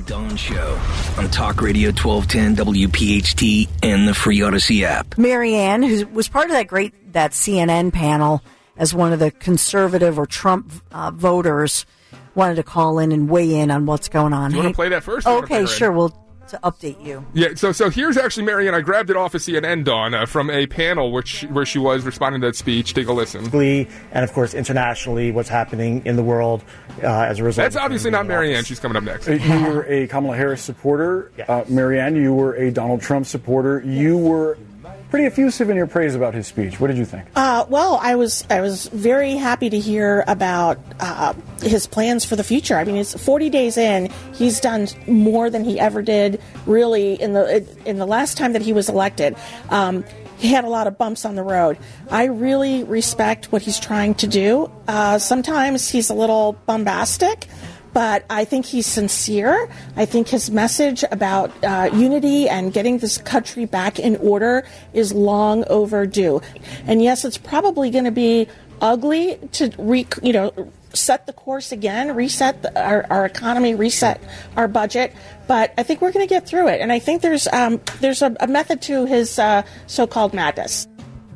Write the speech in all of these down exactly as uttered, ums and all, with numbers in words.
Dawn Show on Talk Radio twelve ten W P H T and the free Odyssey app. Marianne, who was part of that great that C N N panel as one of the conservative or Trump uh, voters, wanted to call in and weigh in on what's going on. Do you hey, want to play that first? Okay, sure. We'll to update you. Yeah, so so here's actually Marianne. I grabbed it off of C N N, Dawn, uh, from a panel which where she was responding to that speech. Take a listen. And of course, internationally, what's happening in the world uh, as a result. That's obviously not Marianne. She's coming up next. You were a Kamala Harris supporter. Yeah. Uh, Marianne, you were a Donald Trump supporter. You were pretty effusive in your praise about his speech. What did you think? Uh, well, I was I was very happy to hear about uh, his plans for the future. I mean, it's forty days in. He's done more than he ever did, really, in the in the last time that he was elected. Um, he had a lot of bumps on the road. I really respect what he's trying to do. Uh, sometimes he's a little bombastic, but I think he's sincere. I think his message about uh, unity and getting this country back in order is long overdue. And yes, it's probably going to be ugly to re, you know, set the course again, reset the, our, our economy, reset our budget. But I think we're going to get through it. And I think there's um, there's a, a method to his uh, so-called madness.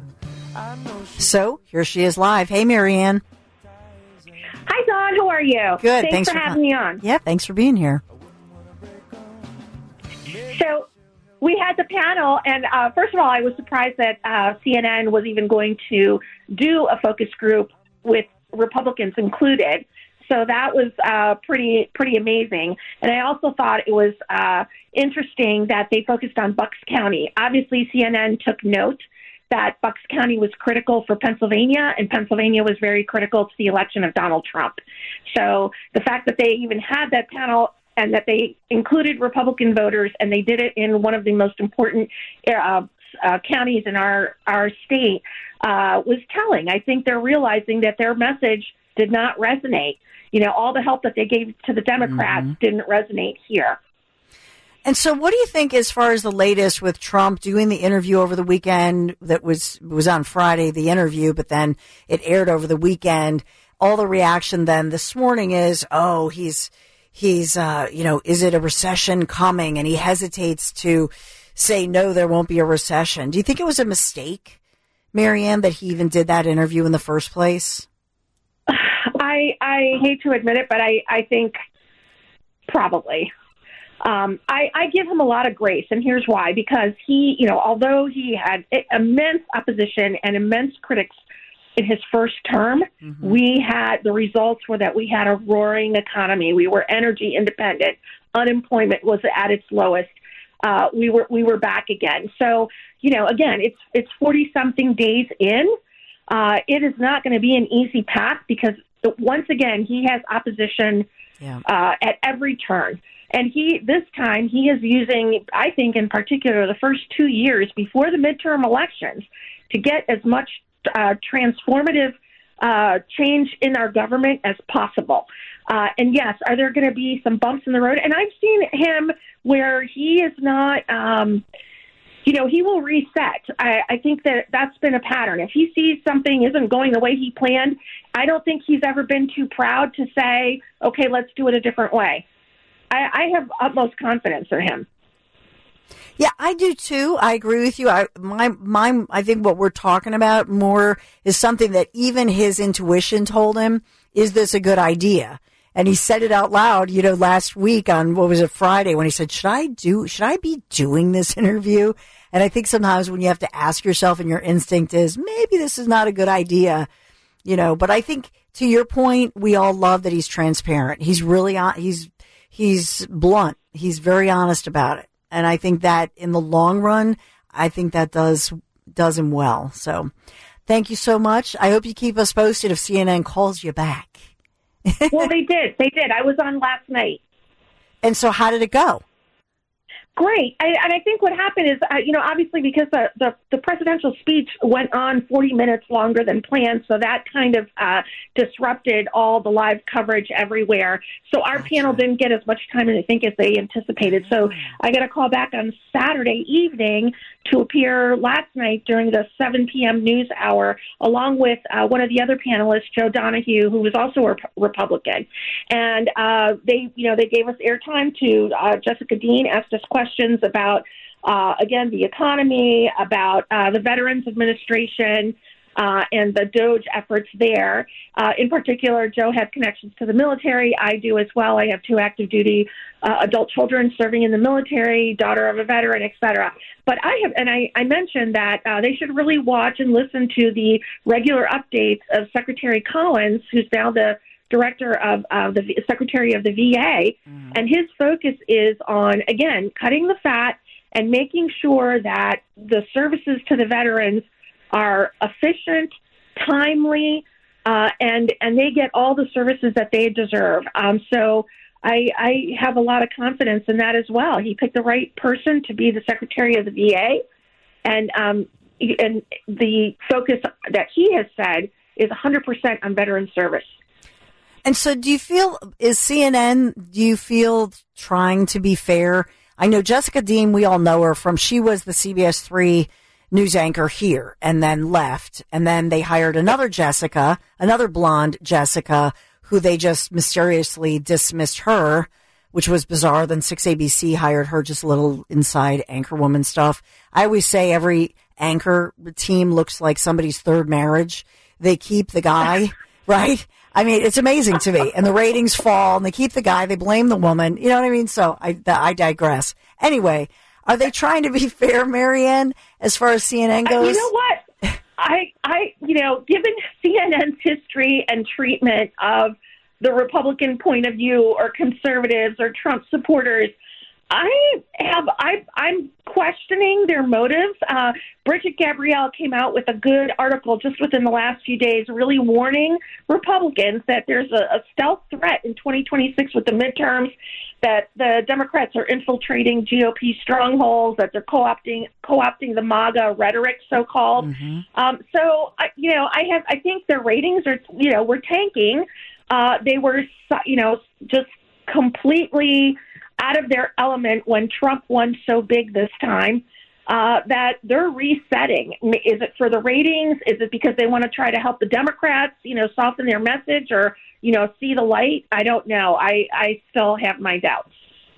So here she is live. Hey, Marianne. Hi, Dawn. How are you? Good. Thanks, Thanks for, for having me on. Yeah, thanks for being here. So we had the panel, and uh, first of all, I was surprised that uh, C N N was even going to do a focus group with Republicans included. So that was uh, pretty pretty amazing. And I also thought it was uh, interesting that they focused on Bucks County. Obviously, C N N took note that Bucks County was critical for Pennsylvania, and Pennsylvania was very critical to the election of Donald Trump. So the fact that they even had that panel and that they included Republican voters, and they did it in one of the most important uh, uh, counties in our, our state, uh, was telling. I think they're realizing that their message did not resonate. You know, all the help that they gave to the Democrats mm-hmm. didn't resonate here. And so what do you think as far as the latest with Trump doing the interview over the weekend that was was on Friday, the interview, but then it aired over the weekend? All the reaction then this morning is, oh, he's, he's, uh, you know, is it a recession coming? And he hesitates to say, no, there won't be a recession. Do you think it was a mistake, Marianne, that he even did that interview in the first place? I, I hate to admit it, but I, I think probably. Um, I, I give him a lot of grace, and here's why. Because he, you know, although he had immense opposition and immense critics in his first term, mm-hmm. we had, the results were that we had a roaring economy. We were energy independent. Unemployment was at its lowest. Uh, we were, we were back again. So, you know, again, it's, it's forty something days in. Uh, it is not going to be an easy path because once again, he has opposition yeah. uh, at every turn. And he, this time, he is using, I think in particular, the first two years before the midterm elections to get as much uh, transformative uh, change in our government as possible. Uh, and yes, are there going to be some bumps in the road? And I've seen him where he is not, um, you know, he will reset. I, I think that that's been a pattern. If he sees something isn't going the way he planned, I don't think he's ever been too proud to say, okay, let's do it a different way. I, I have utmost confidence in him. Yeah, I do too. I agree with you. I my my I think what we're talking about more is something that even his intuition told him, is this a good idea? And he said it out loud, you know, last week on, what was it, Friday, when he said, should I do, should I be doing this interview? And I think sometimes when you have to ask yourself and your instinct is, maybe this is not a good idea, you know, but I think to your point, we all love that he's transparent. He's really, on, he's, he's blunt. He's very honest about it. And I think that in the long run, I think that does, does him well. So thank you so much. I hope you keep us posted if C N N calls you back. Well, they did. They did. I was on last night. And so how did it go? Great. I, and I think what happened is, uh, you know, obviously because the, the, the presidential speech went on forty minutes longer than planned, so that kind of uh, disrupted all the live coverage everywhere. So our gotcha. panel didn't get as much time, I think, as they anticipated. So I got a call back on Saturday evening to appear last night during the seven p.m. news hour, along with uh, one of the other panelists, Joe Donahue, who was also a Republican. And uh, they, you know, they gave us airtime to uh, Jessica Dean, asked us questions. Questions about, uh, again, the economy, about uh, the Veterans Administration, uh, and the DOGE efforts there. Uh, in particular, Joe had connections to the military. I do as well. I have two active duty uh, adult children serving in the military, daughter of a veteran, et cetera. But I have, and I, I mentioned that uh, they should really watch and listen to the regular updates of Secretary Collins, who's now the director of uh, the Secretary of the V A, mm. and his focus is on, again, cutting the fat and making sure that the services to the veterans are efficient, timely, uh, and and they get all the services that they deserve. Um, so I, I have a lot of confidence in that as well. He picked the right person to be the Secretary of the V A, and um, and the focus that he has said is one hundred percent on veteran service. And so do you feel, is C N N, do you feel trying to be fair? I know Jessica Dean, we all know her from, she was the C B S three news anchor here and then left. And then they hired another Jessica, another blonde Jessica, who they just mysteriously dismissed her, which was bizarre. Then six A B C hired her, just a little inside anchor woman stuff. I always say every anchor team looks like somebody's third marriage. They keep the guy, right? I mean, it's amazing to me. And the ratings fall, and they keep the guy. They blame the woman. You know what I mean? So I, I digress. Anyway, are they trying to be fair, Marianne, as far as C N N goes? Uh, you know what? I, I, you know, given C N N's history and treatment of the Republican point of view or conservatives or Trump supporters, I have, I, I'm questioning their motives. Uh, Bridget Gabrielle came out with a good article just within the last few days, really warning Republicans that there's a, a stealth threat in twenty twenty-six with the midterms, that the Democrats are infiltrating G O P strongholds, that they're co-opting, co-opting the MAGA rhetoric, so-called. Mm-hmm. Um, so, I, you know, I have, I think their ratings are, you know, were tanking. Uh, they were, you know, just completely out of their element when Trump won so big this time, uh, that they're resetting. Is it for the ratings? Is it because they want to try to help the Democrats, you know, soften their message or, you know, see the light? I don't know. I, I still have my doubts.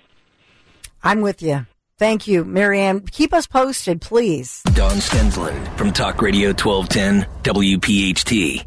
I'm with you. Thank you, Marianne. Keep us posted, please. Dawn Stensland from Talk Radio twelve ten W P H T.